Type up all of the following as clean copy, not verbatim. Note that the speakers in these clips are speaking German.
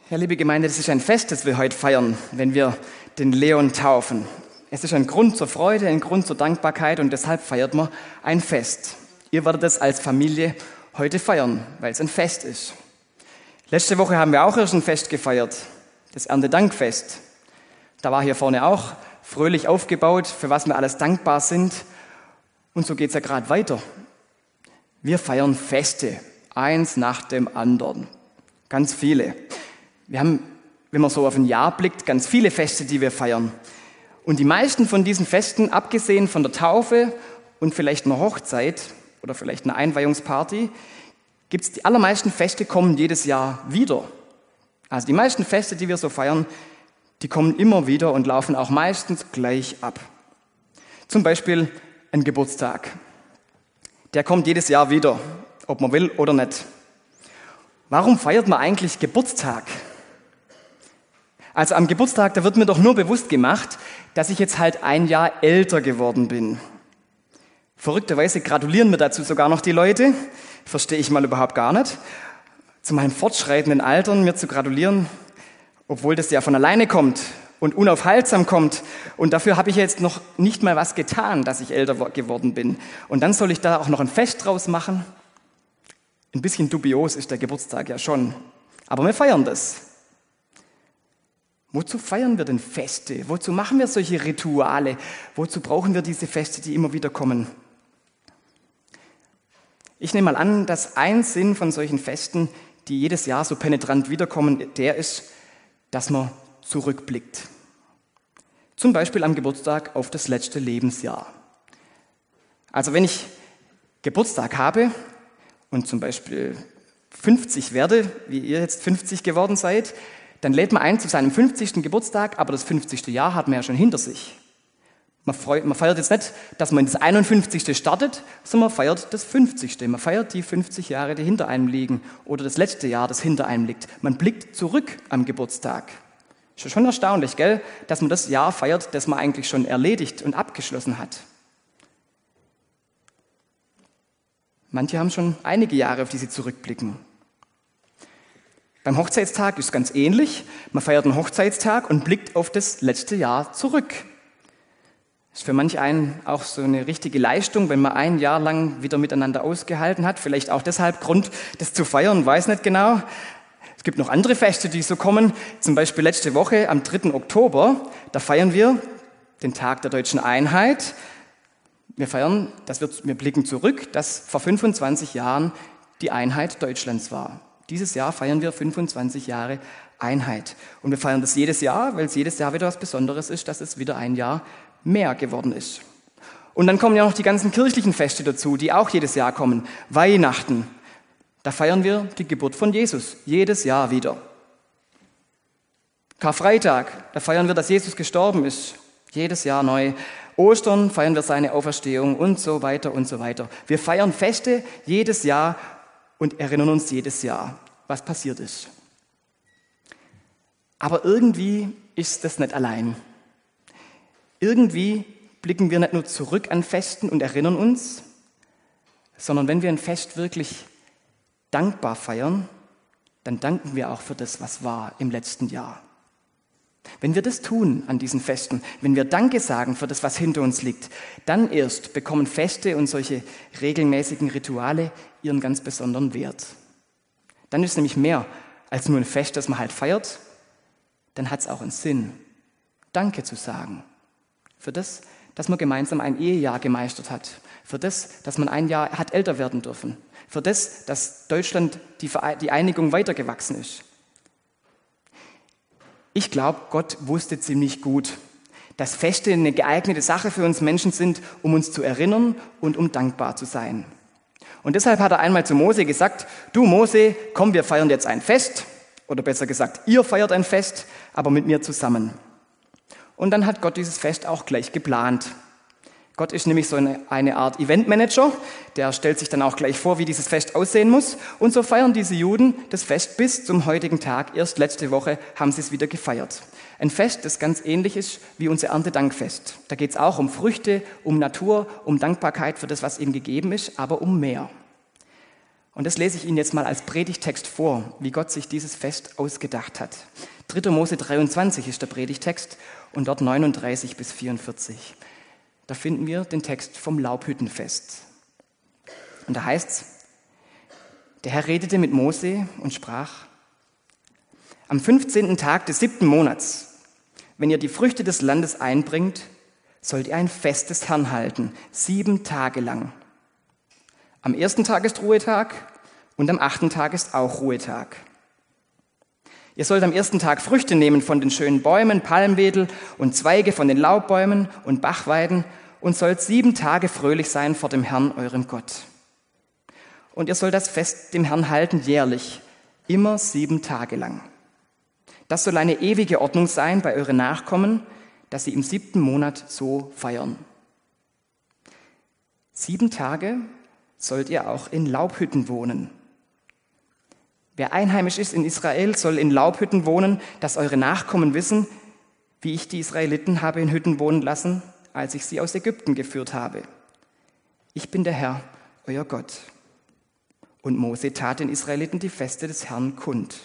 Ja, liebe Gemeinde, das ist ein Fest, das wir heute feiern, wenn wir den Leon taufen. Es ist ein Grund zur Freude, ein Grund zur Dankbarkeit und deshalb feiert man ein Fest. Ihr werdet es als Familie heute feiern, weil es ein Fest ist. Letzte Woche haben wir auch erst ein Fest gefeiert, das Erntedankfest. Da war hier vorne auch fröhlich aufgebaut, für was wir alles dankbar sind. Und so geht es ja gerade weiter. Wir feiern Feste, eins nach dem anderen. Ganz viele. Wir haben, wenn man so auf ein Jahr blickt, ganz viele Feste, die wir feiern. Und die meisten von diesen Festen, abgesehen von der Taufe und vielleicht einer Hochzeit oder vielleicht einer Einweihungsparty, gibt's die allermeisten Feste kommen jedes Jahr wieder. Also die meisten Feste, die wir so feiern, die kommen immer wieder und laufen auch meistens gleich ab. Zum Beispiel ein Geburtstag. Der kommt jedes Jahr wieder, ob man will oder nicht. Warum feiert man eigentlich Geburtstag? Also am Geburtstag, da wird mir doch nur bewusst gemacht, dass ich jetzt halt ein Jahr älter geworden bin. Verrückterweise gratulieren mir dazu sogar noch die Leute. Verstehe ich mal überhaupt gar nicht. Zu meinem fortschreitenden Alter mir zu gratulieren, obwohl das ja von alleine kommt und unaufhaltsam kommt. Und dafür habe ich jetzt noch nicht mal was getan, dass ich älter geworden bin. Und dann soll ich da auch noch ein Fest draus machen? Ein bisschen dubios ist der Geburtstag ja schon. Aber wir feiern das. Wozu feiern wir denn Feste? Wozu machen wir solche Rituale? Wozu brauchen wir diese Feste, die immer wieder kommen? Ich nehme mal an, dass ein Sinn von solchen Festen, die jedes Jahr so penetrant wiederkommen, der ist, dass man zurückblickt. Zum Beispiel am Geburtstag auf das letzte Lebensjahr. Also wenn ich Geburtstag habe und zum Beispiel 50 werde, wie ihr jetzt 50 geworden seid, dann lädt man ein zu seinem 50. Geburtstag, aber das 50. Jahr hat man ja schon hinter sich. Man feiert jetzt nicht, dass man das 51. startet, sondern man feiert das 50. Man feiert die 50 Jahre, die hinter einem liegen oder das letzte Jahr, das hinter einem liegt. Man blickt zurück am Geburtstag. Ist ja schon erstaunlich, gell, dass man das Jahr feiert, das man eigentlich schon erledigt und abgeschlossen hat. Manche haben schon einige Jahre, auf die sie zurückblicken. Beim Hochzeitstag ist es ganz ähnlich. Man feiert einen Hochzeitstag und blickt auf das letzte Jahr zurück. Das ist für manch einen auch so eine richtige Leistung, wenn man ein Jahr lang wieder miteinander ausgehalten hat. Vielleicht auch deshalb Grund, das zu feiern, weiß nicht genau. Es gibt noch andere Feste, die so kommen. Zum Beispiel letzte Woche am 3. Oktober, da feiern wir den Tag der deutschen Einheit. Wir blicken zurück, dass vor 25 Jahren die Einheit Deutschlands war. Dieses Jahr feiern wir 25 Jahre Einheit. Und wir feiern das jedes Jahr, weil es jedes Jahr wieder was Besonderes ist, dass es wieder ein Jahr mehr geworden ist. Und dann kommen ja noch die ganzen kirchlichen Feste dazu, die auch jedes Jahr kommen. Weihnachten, da feiern wir die Geburt von Jesus, jedes Jahr wieder. Karfreitag, da feiern wir, dass Jesus gestorben ist, jedes Jahr neu. Ostern feiern wir seine Auferstehung und so weiter und so weiter. Wir feiern Feste jedes Jahr und erinnern uns jedes Jahr, was passiert ist. Aber irgendwie ist das nicht allein. Irgendwie blicken wir nicht nur zurück an Festen und erinnern uns, sondern wenn wir ein Fest wirklich dankbar feiern, dann danken wir auch für das, was war im letzten Jahr. Wenn wir das tun an diesen Festen, wenn wir Danke sagen für das, was hinter uns liegt, dann erst bekommen Feste und solche regelmäßigen Rituale ihren ganz besonderen Wert. Dann ist es nämlich mehr als nur ein Fest, das man halt feiert, dann hat es auch einen Sinn, Danke zu sagen. Für das, dass man gemeinsam ein Ehejahr gemeistert hat. Für das, dass man ein Jahr hat älter werden dürfen. Für das, dass Deutschland die Einigung weitergewachsen ist. Ich glaube, Gott wusste ziemlich gut, dass Feste eine geeignete Sache für uns Menschen sind, um uns zu erinnern und um dankbar zu sein. Und deshalb hat er einmal zu Mose gesagt, du Mose, komm, wir feiern jetzt ein Fest. Oder besser gesagt, ihr feiert ein Fest, aber mit mir zusammen. Und dann hat Gott dieses Fest auch gleich geplant. Gott ist nämlich so eine Art Eventmanager, der stellt sich dann auch gleich vor, wie dieses Fest aussehen muss. Und so feiern diese Juden das Fest bis zum heutigen Tag. Erst letzte Woche haben sie es wieder gefeiert. Ein Fest, das ganz ähnlich ist wie unser Erntedankfest. Da geht es auch um Früchte, um Natur, um Dankbarkeit für das, was ihm gegeben ist, aber um mehr. Und das lese ich Ihnen jetzt mal als Predigtext vor, wie Gott sich dieses Fest ausgedacht hat. 3. Mose 23 ist der Predigtext und dort 39 bis 44. Da finden wir den Text vom Laubhüttenfest. Und da heißt es: Der Herr redete mit Mose und sprach: Am 15. Tag des 7. Monats, wenn ihr die Früchte des Landes einbringt, sollt ihr ein Fest des Herrn halten, 7 Tage lang. Am 1. Tag ist Ruhetag und am 8. Tag ist auch Ruhetag. Ihr sollt am 1. Tag Früchte nehmen von den schönen Bäumen, Palmwedel und Zweige von den Laubbäumen und Bachweiden und sollt 7 Tage fröhlich sein vor dem Herrn, eurem Gott. Und ihr sollt das Fest dem Herrn halten jährlich, immer 7 Tage lang. Das soll eine ewige Ordnung sein bei euren Nachkommen, dass sie im 7. Monat so feiern. 7 Tage sollt ihr auch in Laubhütten wohnen. Wer einheimisch ist in Israel, soll in Laubhütten wohnen, dass eure Nachkommen wissen, wie ich die Israeliten habe in Hütten wohnen lassen, als ich sie aus Ägypten geführt habe. Ich bin der Herr, euer Gott. Und Mose tat den Israeliten die Feste des Herrn kund.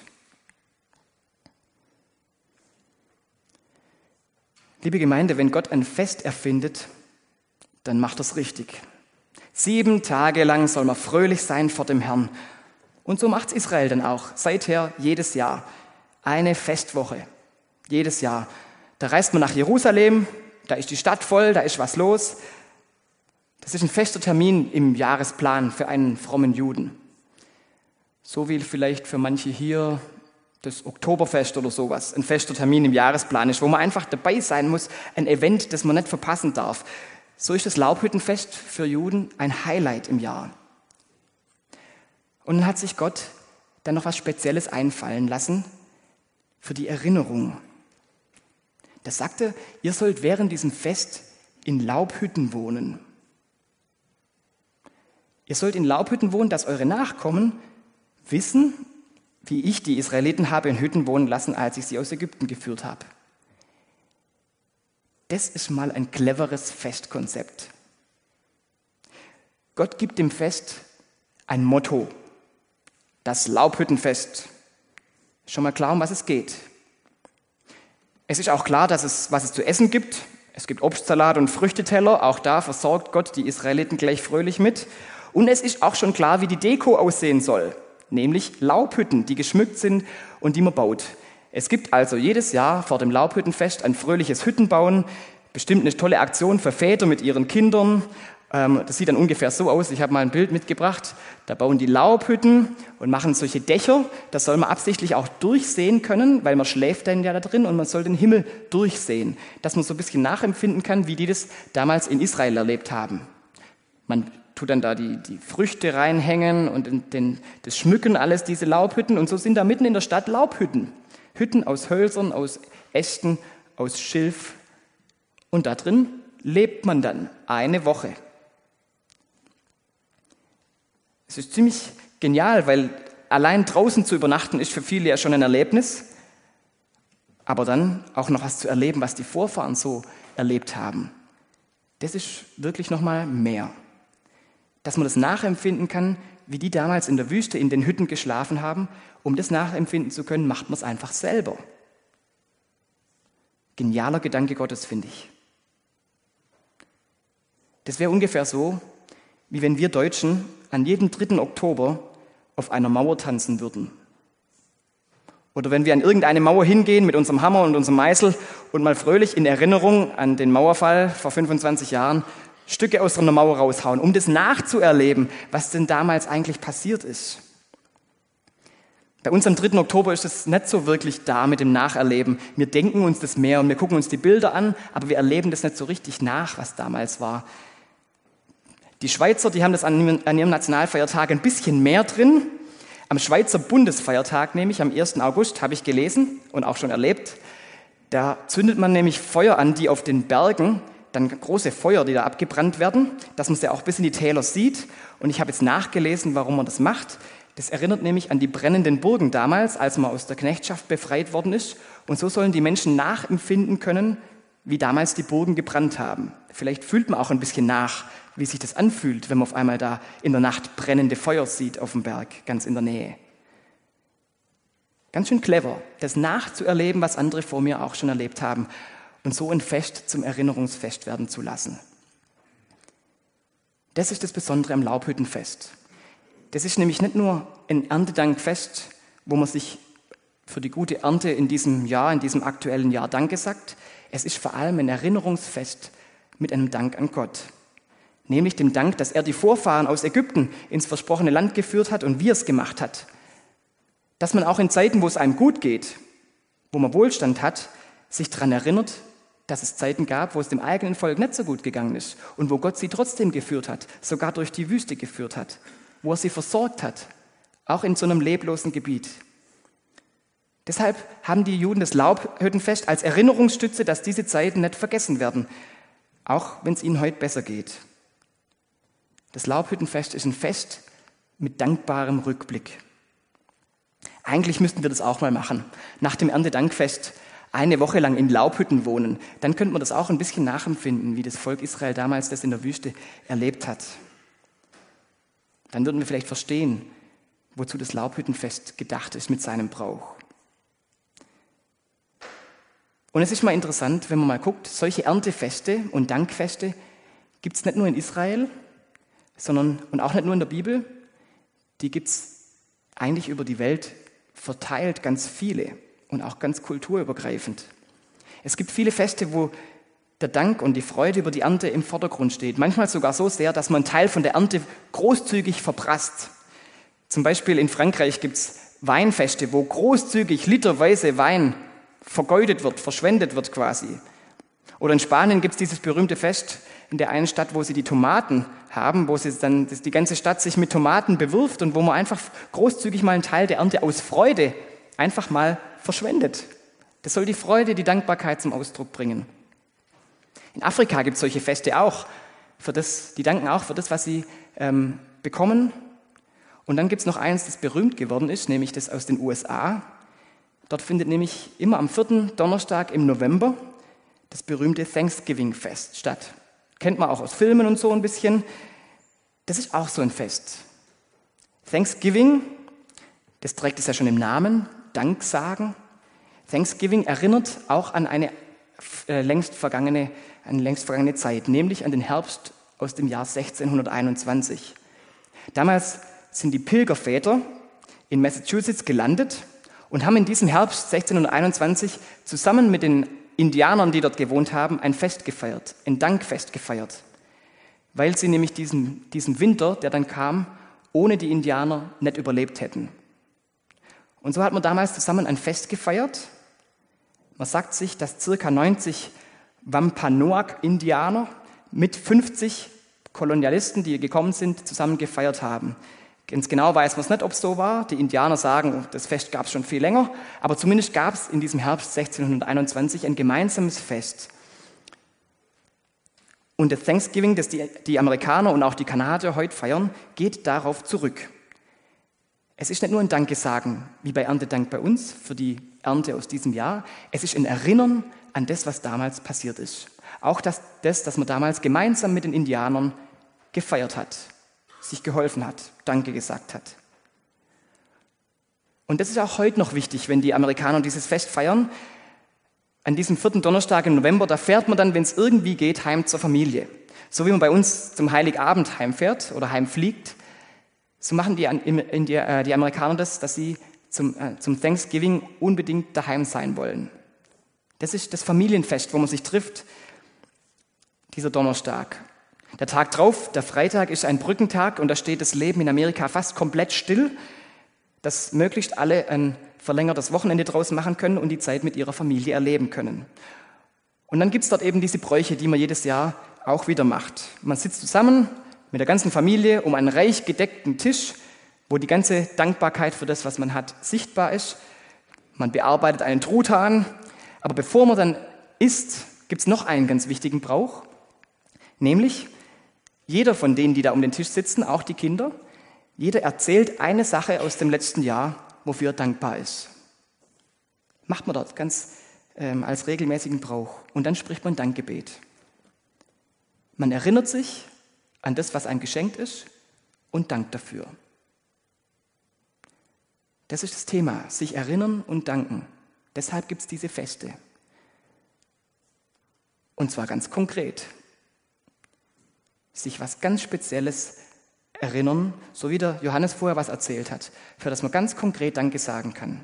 Liebe Gemeinde, wenn Gott ein Fest erfindet, dann macht er es richtig. 7 Tage lang soll man fröhlich sein vor dem Herrn. Und so macht es Israel dann auch, seither jedes Jahr. Eine Festwoche, jedes Jahr. Da reist man nach Jerusalem, da ist die Stadt voll, da ist was los. Das ist ein fester Termin im Jahresplan für einen frommen Juden. So wie vielleicht für manche hier das Oktoberfest oder sowas ein fester Termin im Jahresplan ist, wo man einfach dabei sein muss, ein Event, das man nicht verpassen darf. So ist das Laubhüttenfest für Juden ein Highlight im Jahr. Und dann hat sich Gott dann noch was Spezielles einfallen lassen für die Erinnerung. Da sagte, ihr sollt während diesem Fest in Laubhütten wohnen. Ihr sollt in Laubhütten wohnen, dass eure Nachkommen wissen, wie ich die Israeliten habe in Hütten wohnen lassen, als ich sie aus Ägypten geführt habe. Das ist mal ein cleveres Festkonzept. Gott gibt dem Fest ein Motto. Das Laubhüttenfest. Schon mal klar, um was es geht. Es ist auch klar, was es zu essen gibt. Es gibt Obstsalat und Früchteteller. Auch da versorgt Gott die Israeliten gleich fröhlich mit. Und es ist auch schon klar, wie die Deko aussehen soll. Nämlich Laubhütten, die geschmückt sind und die man baut. Es gibt also jedes Jahr vor dem Laubhüttenfest ein fröhliches Hüttenbauen. Bestimmt eine tolle Aktion für Väter mit ihren Kindern. Das sieht dann ungefähr so aus. Ich habe mal ein Bild mitgebracht. Da bauen die Laubhütten und machen solche Dächer. Das soll man absichtlich auch durchsehen können, weil man schläft dann ja da drin und man soll den Himmel durchsehen. Dass man so ein bisschen nachempfinden kann, wie die das damals in Israel erlebt haben. Man tut dann da die Früchte reinhängen und das schmücken alles, diese Laubhütten. Und so sind da mitten in der Stadt Laubhütten. Hütten aus Hölzern, aus Ästen, aus Schilf. Und da drin lebt man dann eine Woche. Es ist ziemlich genial, weil allein draußen zu übernachten ist für viele ja schon ein Erlebnis. Aber dann auch noch was zu erleben, was die Vorfahren so erlebt haben. Das ist wirklich nochmal mehr. Dass man das nachempfinden kann, wie die damals in der Wüste in den Hütten geschlafen haben. Um das nachempfinden zu können, macht man es einfach selber. Genialer Gedanke Gottes, finde ich. Das wäre ungefähr so, wie wenn wir Deutschen an jedem 3. Oktober auf einer Mauer tanzen würden. Oder wenn wir an irgendeine Mauer hingehen mit unserem Hammer und unserem Meißel und mal fröhlich in Erinnerung an den Mauerfall vor 25 Jahren Stücke aus so einer Mauer raushauen, um das nachzuerleben, was denn damals eigentlich passiert ist. Bei uns am 3. Oktober ist es nicht so wirklich da mit dem Nacherleben. Wir denken uns das mehr und wir gucken uns die Bilder an, aber wir erleben das nicht so richtig nach, was damals war. Die Schweizer, die haben das an ihrem Nationalfeiertag ein bisschen mehr drin. Am Schweizer Bundesfeiertag, nämlich am 1. August, habe ich gelesen und auch schon erlebt, da zündet man nämlich Feuer an, die auf den Bergen, dann große Feuer, die da abgebrannt werden, dass man sie auch bis in die Täler sieht. Und ich habe jetzt nachgelesen, warum man das macht. Das erinnert nämlich an die brennenden Burgen damals, als man aus der Knechtschaft befreit worden ist. Und so sollen die Menschen nachempfinden können, wie damals die Burgen gebrannt haben. Vielleicht fühlt man auch ein bisschen nach, wie sich das anfühlt, wenn man auf einmal da in der Nacht brennende Feuer sieht auf dem Berg, ganz in der Nähe. Ganz schön clever, das nachzuerleben, was andere vor mir auch schon erlebt haben und so ein Fest zum Erinnerungsfest werden zu lassen. Das ist das Besondere am Laubhüttenfest. Das ist nämlich nicht nur ein Erntedankfest, wo man sich für die gute Ernte in diesem Jahr, in diesem aktuellen Jahr Danke sagt. Es ist vor allem ein Erinnerungsfest mit einem Dank an Gott. Nämlich dem Dank, dass er die Vorfahren aus Ägypten ins versprochene Land geführt hat und wie er es gemacht hat. Dass man auch in Zeiten, wo es einem gut geht, wo man Wohlstand hat, sich daran erinnert, dass es Zeiten gab, wo es dem eigenen Volk nicht so gut gegangen ist und wo Gott sie trotzdem geführt hat, sogar durch die Wüste geführt hat, wo er sie versorgt hat, auch in so einem leblosen Gebiet. Deshalb haben die Juden das Laubhüttenfest als Erinnerungsstütze, dass diese Zeiten nicht vergessen werden, auch wenn es ihnen heute besser geht. Das Laubhüttenfest ist ein Fest mit dankbarem Rückblick. Eigentlich müssten wir das auch mal machen. Nach dem Erntedankfest eine Woche lang in Laubhütten wohnen. Dann könnte man das auch ein bisschen nachempfinden, wie das Volk Israel damals das in der Wüste erlebt hat. Dann würden wir vielleicht verstehen, wozu das Laubhüttenfest gedacht ist mit seinem Brauch. Und es ist mal interessant, wenn man mal guckt, solche Erntefeste und Dankfeste gibt es nicht nur in Israel, sondern und auch nicht nur in der Bibel, die gibt es eigentlich über die Welt verteilt, ganz viele und auch ganz kulturübergreifend. Es gibt viele Feste, wo der Dank und die Freude über die Ernte im Vordergrund steht. Manchmal sogar so sehr, dass man einen Teil von der Ernte großzügig verprasst. Zum Beispiel in Frankreich gibt es Weinfeste, wo großzügig literweise Wein vergeudet wird, verschwendet wird quasi. Oder in Spanien gibt es dieses berühmte Fest in der einen Stadt, wo sie die Tomaten haben, wo sie dann die ganze Stadt sich mit Tomaten bewirft und wo man einfach großzügig mal einen Teil der Ernte aus Freude einfach mal verschwendet. Das soll die Freude, die Dankbarkeit zum Ausdruck bringen. In Afrika gibt es solche Feste auch. Die danken auch für das, was sie bekommen. Und dann gibt es noch eins, das berühmt geworden ist, nämlich das aus den USA. Dort findet nämlich immer am 4. Donnerstag im November das berühmte Thanksgiving-Fest statt. Kennt man auch aus Filmen und so ein bisschen. Das ist auch so ein Fest. Thanksgiving, das trägt es ja schon im Namen, Dank sagen. Thanksgiving erinnert auch an eine längst vergangene Zeit, nämlich an den Herbst aus dem Jahr 1621. Damals sind die Pilgerväter in Massachusetts gelandet und haben in diesem Herbst 1621 zusammen mit den Indianern, die dort gewohnt haben, ein Fest gefeiert, ein Dankfest gefeiert, weil sie nämlich diesen Winter, der dann kam, ohne die Indianer nicht überlebt hätten. Und so hat man damals zusammen ein Fest gefeiert. Man sagt sich, dass ca. 90 Wampanoag-Indianer mit 50 Kolonialisten, die gekommen sind, zusammen gefeiert haben. Ganz genau weiß man es nicht, ob es so war. Die Indianer sagen, das Fest gab es schon viel länger, aber zumindest gab es in diesem Herbst 1621 ein gemeinsames Fest. Und das Thanksgiving, das die Amerikaner und auch die Kanadier heute feiern, geht darauf zurück. Es ist nicht nur ein Dankesagen, wie bei Erntedank bei uns, für die Ernte aus diesem Jahr. Es ist ein Erinnern an das, was damals passiert ist. Auch das, was man damals gemeinsam mit den Indianern gefeiert hat, sich geholfen hat, Danke gesagt hat. Und das ist auch heute noch wichtig, wenn die Amerikaner dieses Fest feiern. An diesem 4. Donnerstag im November, da fährt man dann, wenn es irgendwie geht, heim zur Familie. So wie man bei uns zum Heiligabend heimfährt oder heimfliegt, so machen die Amerikaner das, dass sie zum Thanksgiving unbedingt daheim sein wollen. Das ist das Familienfest, wo man sich trifft, dieser Donnerstag. Der Tag drauf, der Freitag, ist ein Brückentag und da steht das Leben in Amerika fast komplett still, dass möglichst alle ein verlängertes Wochenende draus machen können und die Zeit mit ihrer Familie erleben können. Und dann gibt es dort eben diese Bräuche, die man jedes Jahr auch wieder macht. Man sitzt zusammen mit der ganzen Familie um einen reich gedeckten Tisch, wo die ganze Dankbarkeit für das, was man hat, sichtbar ist. Man bearbeitet einen Truthahn, aber bevor man dann isst, gibt es noch einen ganz wichtigen Brauch, nämlich jeder von denen, die da um den Tisch sitzen, auch die Kinder, jeder erzählt eine Sache aus dem letzten Jahr, wofür er dankbar ist. Macht man dort ganz als regelmäßigen Brauch. Und dann spricht man Dankgebet. Man erinnert sich an das, was einem geschenkt ist und dankt dafür. Das ist das Thema, sich erinnern und danken. Deshalb gibt es diese Feste. Und zwar ganz konkret. Sich was ganz Spezielles erinnern, so wie der Johannes vorher was erzählt hat, für das man ganz konkret Danke sagen kann.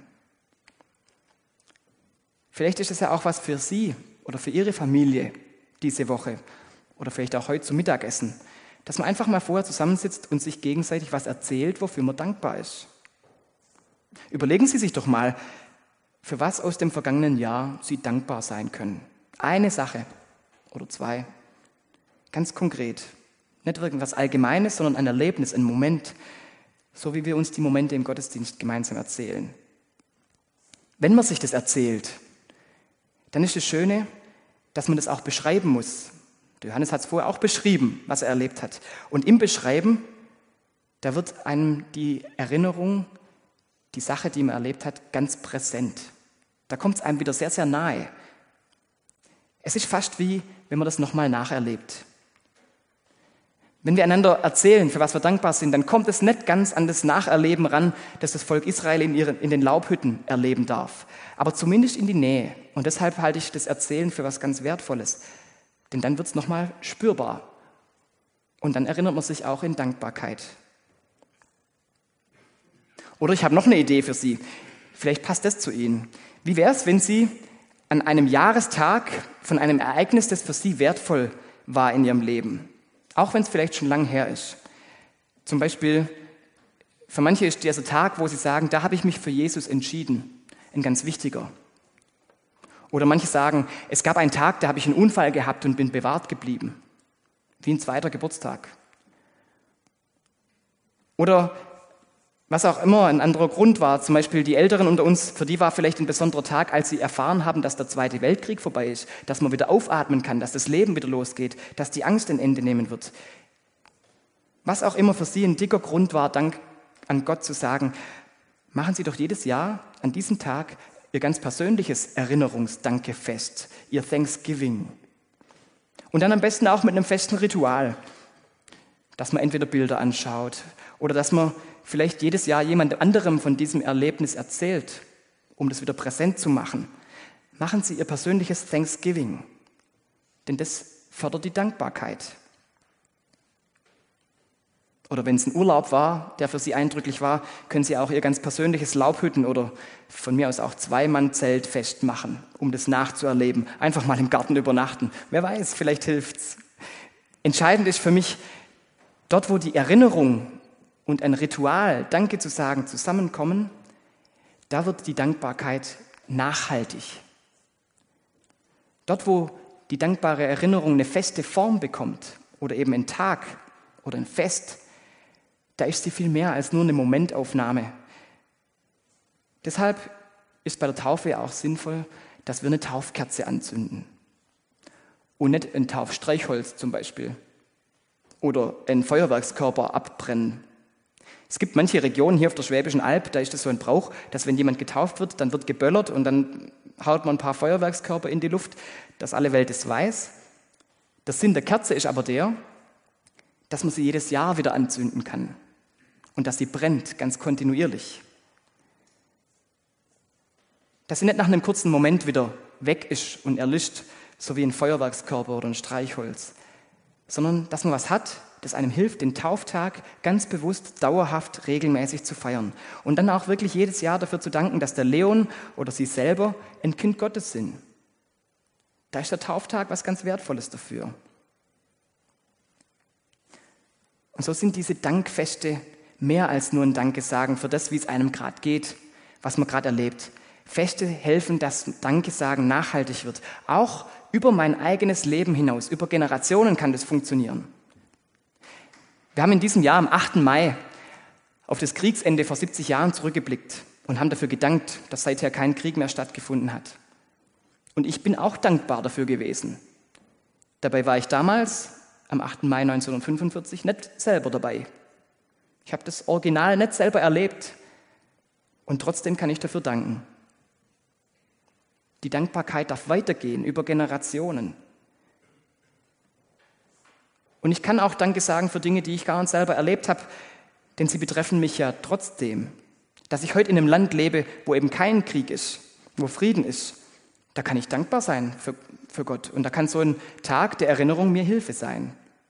Vielleicht ist es ja auch was für Sie oder für Ihre Familie diese Woche oder vielleicht auch heute zum Mittagessen, dass man einfach mal vorher zusammensitzt und sich gegenseitig was erzählt, wofür man dankbar ist. Überlegen Sie sich doch mal, für was aus dem vergangenen Jahr Sie dankbar sein können. Eine Sache oder zwei, ganz konkret. Nicht irgendwas Allgemeines, sondern ein Erlebnis, ein Moment, so wie wir uns die Momente im Gottesdienst gemeinsam erzählen. Wenn man sich das erzählt, dann ist das Schöne, dass man das auch beschreiben muss. Der Johannes hat es vorher auch beschrieben, was er erlebt hat. Und im Beschreiben, da wird einem die Erinnerung, die Sache, die man erlebt hat, ganz präsent. Da kommt es einem wieder sehr, sehr nahe. Es ist fast wie, wenn man das nochmal nacherlebt. Wenn wir einander erzählen, für was wir dankbar sind, dann kommt es nicht ganz an das Nacherleben ran, das das Volk Israel in den Laubhütten erleben darf. Aber zumindest in die Nähe. Und deshalb halte ich das Erzählen für was ganz Wertvolles. Denn dann wird es nochmal spürbar. Und dann erinnert man sich auch in Dankbarkeit. Oder ich habe noch eine Idee für Sie. Vielleicht passt das zu Ihnen. Wie wäre es, wenn Sie an einem Jahrestag von einem Ereignis, das für Sie wertvoll war in Ihrem Leben, auch wenn es vielleicht schon lang her ist. Zum Beispiel, für manche ist dieser Tag, wo sie sagen, da habe ich mich für Jesus entschieden, ein ganz wichtiger. Oder manche sagen, es gab einen Tag, da habe ich einen Unfall gehabt und bin bewahrt geblieben, wie ein zweiter Geburtstag. Oder was auch immer ein anderer Grund war, zum Beispiel die Älteren unter uns, für die war vielleicht ein besonderer Tag, als sie erfahren haben, dass der Zweite Weltkrieg vorbei ist, dass man wieder aufatmen kann, dass das Leben wieder losgeht, dass die Angst ein Ende nehmen wird. Was auch immer für sie ein dicker Grund war, Dank an Gott zu sagen, machen Sie doch jedes Jahr an diesem Tag Ihr ganz persönliches Erinnerungsdankefest, Ihr Thanksgiving. Und dann am besten auch mit einem festen Ritual, dass man entweder Bilder anschaut oder dass man vielleicht jedes Jahr jemand anderem von diesem Erlebnis erzählt, um das wieder präsent zu machen. Machen Sie Ihr persönliches Thanksgiving, denn das fördert die Dankbarkeit. Oder wenn es ein Urlaub war, der für Sie eindrücklich war, können Sie auch Ihr ganz persönliches Laubhütten- oder von mir aus auch Zweimann-Zelt festmachen, um das nachzuerleben. Einfach mal im Garten übernachten. Wer weiß, vielleicht hilft's. Entscheidend ist für mich, dort wo die Erinnerung und ein Ritual, Danke zu sagen, zusammenkommen, da wird die Dankbarkeit nachhaltig. Dort, wo die dankbare Erinnerung eine feste Form bekommt oder eben ein Tag oder ein Fest, da ist sie viel mehr als nur eine Momentaufnahme. Deshalb ist bei der Taufe auch sinnvoll, dass wir eine Taufkerze anzünden und nicht ein Taufstreichholz zum Beispiel oder einen Feuerwerkskörper abbrennen. Es gibt manche Regionen hier auf der Schwäbischen Alb, da ist es so ein Brauch, dass wenn jemand getauft wird, dann wird geböllert und dann haut man ein paar Feuerwerkskörper in die Luft, dass alle Welt es weiß. Der Sinn der Kerze ist aber der, dass man sie jedes Jahr wieder anzünden kann und dass sie brennt, ganz kontinuierlich. Dass sie nicht nach einem kurzen Moment wieder weg ist und erlischt, so wie ein Feuerwerkskörper oder ein Streichholz, sondern dass man was hat, das einem hilft, den Tauftag ganz bewusst, dauerhaft, regelmäßig zu feiern. Und dann auch wirklich jedes Jahr dafür zu danken, dass der Leon oder Sie selber ein Kind Gottes sind. Da ist der Tauftag was ganz Wertvolles dafür. Und so sind diese Dankfeste mehr als nur ein Dankesagen für das, wie es einem gerade geht, was man gerade erlebt. Feste helfen, dass Dankesagen nachhaltig wird. Auch über mein eigenes Leben hinaus, über Generationen kann das funktionieren. Wir haben in diesem Jahr am 8. Mai auf das Kriegsende vor 70 Jahren zurückgeblickt und haben dafür gedankt, dass seither kein Krieg mehr stattgefunden hat. Und ich bin auch dankbar dafür gewesen. Dabei war ich damals, am 8. Mai 1945, nicht selber dabei. Ich habe das Original nicht selber erlebt und trotzdem kann ich dafür danken. Die Dankbarkeit darf weitergehen über Generationen. Und ich kann auch Danke sagen für Dinge, die ich gar nicht selber erlebt habe, denn sie betreffen mich ja trotzdem. Dass ich heute in einem Land lebe, wo eben kein Krieg ist, wo Frieden ist, da kann ich dankbar sein für Gott. Und da kann so ein Tag der Erinnerung mir Hilfe sein.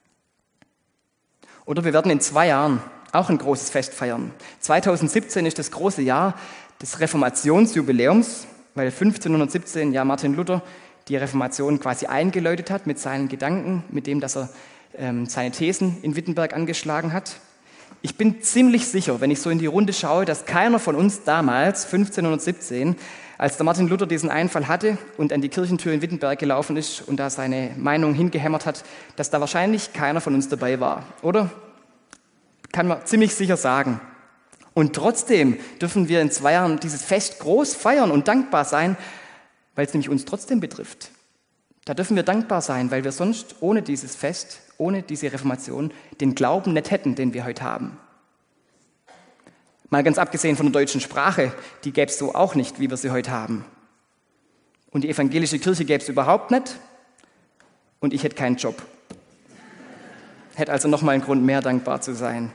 Oder wir werden in 2 Jahren auch ein großes Fest feiern. 2017 ist das große Jahr des Reformationsjubiläums, weil 1517 ja Martin Luther die Reformation quasi eingeläutet hat mit seinen Gedanken, mit dem, dass er seine Thesen in Wittenberg angeschlagen hat. Ich bin ziemlich sicher, wenn ich so in die Runde schaue, dass keiner von uns damals, 1517, als der Martin Luther diesen Einfall hatte und an die Kirchentür in Wittenberg gelaufen ist und da seine Meinung hingehämmert hat, dass da wahrscheinlich keiner von uns dabei war, oder? Kann man ziemlich sicher sagen. Und trotzdem dürfen wir in 2 Jahren dieses Fest groß feiern und dankbar sein, weil es nämlich uns trotzdem betrifft. Da dürfen wir dankbar sein, weil wir sonst ohne dieses Fest, ohne diese Reformation, den Glauben nicht hätten, den wir heute haben. Mal ganz abgesehen von der deutschen Sprache, die gäbe es so auch nicht, wie wir sie heute haben. Und die evangelische Kirche gäbe es überhaupt nicht. Und ich hätte keinen Job. Hätte also nochmal einen Grund mehr, dankbar zu sein.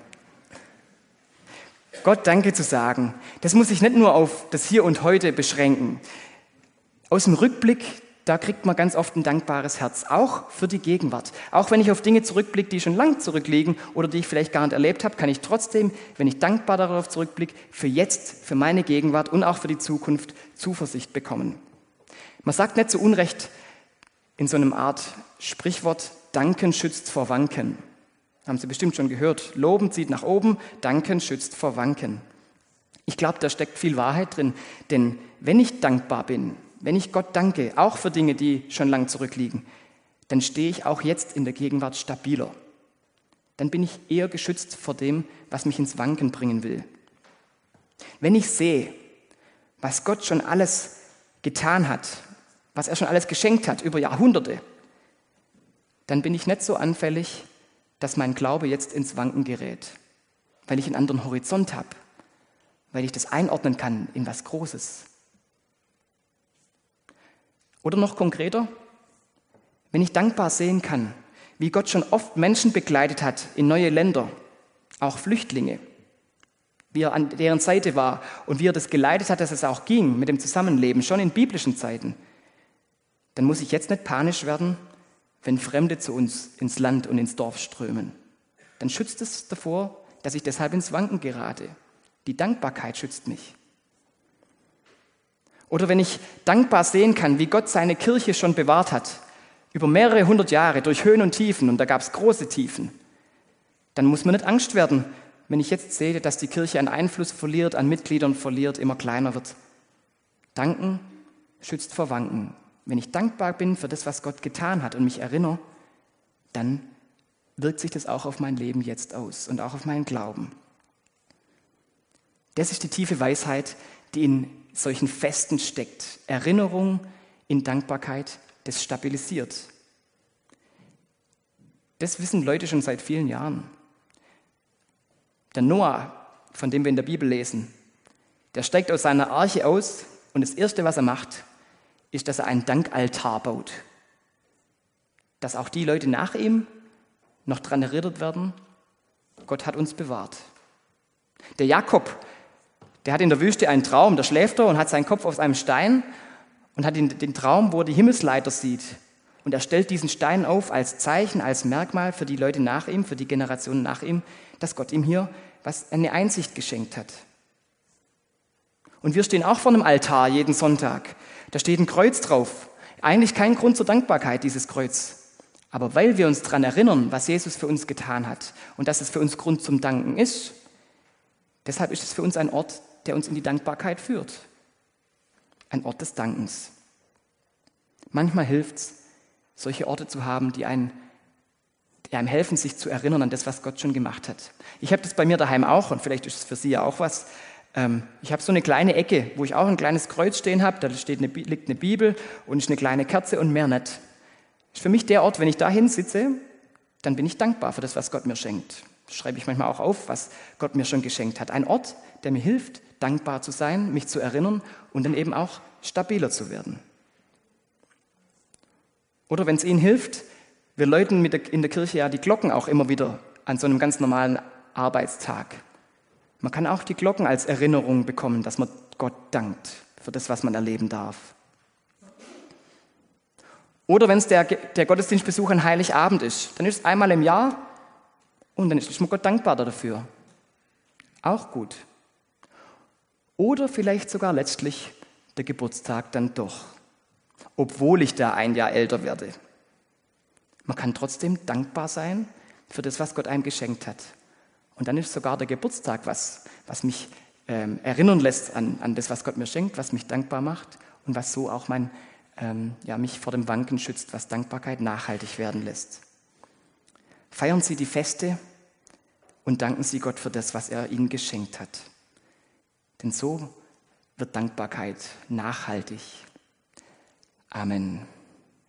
Gott Danke zu sagen, das muss sich nicht nur auf das Hier und Heute beschränken. Aus dem Rückblick, da kriegt man ganz oft ein dankbares Herz, auch für die Gegenwart. Auch wenn ich auf Dinge zurückblicke, die schon lang zurückliegen oder die ich vielleicht gar nicht erlebt habe, kann ich trotzdem, wenn ich dankbar darauf zurückblicke, für jetzt, für meine Gegenwart und auch für die Zukunft Zuversicht bekommen. Man sagt nicht zu Unrecht in so einer Art Sprichwort, Danken schützt vor Wanken. Haben Sie bestimmt schon gehört. Loben zieht nach oben, Danken schützt vor Wanken. Ich glaube, da steckt viel Wahrheit drin, denn wenn ich dankbar bin, wenn ich Gott danke, auch für Dinge, die schon lang zurückliegen, dann stehe ich auch jetzt in der Gegenwart stabiler. Dann bin ich eher geschützt vor dem, was mich ins Wanken bringen will. Wenn ich sehe, was Gott schon alles getan hat, was er schon alles geschenkt hat über Jahrhunderte, dann bin ich nicht so anfällig, dass mein Glaube jetzt ins Wanken gerät, weil ich einen anderen Horizont habe, weil ich das einordnen kann in was Großes. Oder noch konkreter, wenn ich dankbar sehen kann, wie Gott schon oft Menschen begleitet hat in neue Länder, auch Flüchtlinge, wie er an deren Seite war und wie er das geleitet hat, dass es auch ging mit dem Zusammenleben, schon in biblischen Zeiten, dann muss ich jetzt nicht panisch werden, wenn Fremde zu uns ins Land und ins Dorf strömen. Dann schützt es davor, dass ich deshalb ins Wanken gerate. Die Dankbarkeit schützt mich. Oder wenn ich dankbar sehen kann, wie Gott seine Kirche schon bewahrt hat, über mehrere 100 Jahre, durch Höhen und Tiefen, und da gab es große Tiefen, dann muss mir nicht Angst werden, wenn ich jetzt sehe, dass die Kirche an Einfluss verliert, an Mitgliedern verliert, immer kleiner wird. Danken schützt vor Wanken. Wenn ich dankbar bin für das, was Gott getan hat und mich erinnere, dann wirkt sich das auch auf mein Leben jetzt aus und auch auf meinen Glauben. Das ist die tiefe Weisheit, die in solchen Festen steckt. Erinnerung in Dankbarkeit, das stabilisiert. Das wissen Leute schon seit vielen Jahren. Der Noah, von dem wir in der Bibel lesen, der steigt aus seiner Arche aus und das Erste, was er macht, ist, dass er einen Dankaltar baut. Dass auch die Leute nach ihm noch daran erinnert werden, Gott hat uns bewahrt. Der Jakob, der hat in der Wüste einen Traum, da schläft er und hat seinen Kopf auf einem Stein und hat den Traum, wo er die Himmelsleiter sieht. Und er stellt diesen Stein auf als Zeichen, als Merkmal für die Leute nach ihm, für die Generationen nach ihm, dass Gott ihm hier eine Einsicht geschenkt hat. Und wir stehen auch vor einem Altar jeden Sonntag. Da steht ein Kreuz drauf. Eigentlich kein Grund zur Dankbarkeit, dieses Kreuz. Aber weil wir uns daran erinnern, was Jesus für uns getan hat und dass es für uns Grund zum Danken ist, deshalb ist es für uns ein Ort, der uns in die Dankbarkeit führt. Ein Ort des Dankens. Manchmal hilft es, solche Orte zu haben, die einem helfen, sich zu erinnern an das, was Gott schon gemacht hat. Ich habe das bei mir daheim auch und vielleicht ist es für Sie ja auch was. Ich habe so eine kleine Ecke, wo ich auch ein kleines Kreuz stehen habe. Da liegt eine Bibel und ist eine kleine Kerze und mehr nicht. Das ist für mich der Ort, wenn ich da sitze, dann bin ich dankbar für das, was Gott mir schenkt. Das schreibe ich manchmal auch auf, was Gott mir schon geschenkt hat. Ein Ort, der mir hilft, dankbar zu sein, mich zu erinnern und dann eben auch stabiler zu werden. Oder wenn es Ihnen hilft, Wir läuten in der Kirche ja die Glocken auch immer wieder an so einem ganz normalen Arbeitstag. Man kann auch die Glocken als Erinnerung bekommen, dass man Gott dankt für das, was man erleben darf. Oder wenn es der Gottesdienstbesuch an Heiligabend ist, dann ist es einmal im Jahr und dann ist man Gott dankbar dafür. Auch gut. Oder vielleicht sogar letztlich der Geburtstag dann doch, obwohl ich da ein Jahr älter werde. Man kann trotzdem dankbar sein für das, was Gott einem geschenkt hat. Und dann ist sogar der Geburtstag was mich erinnern lässt an das, was Gott mir schenkt, was mich dankbar macht und was so auch mich vor dem Wanken schützt, was Dankbarkeit nachhaltig werden lässt. Feiern Sie die Feste und danken Sie Gott für das, was er Ihnen geschenkt hat. Denn so wird Dankbarkeit nachhaltig. Amen.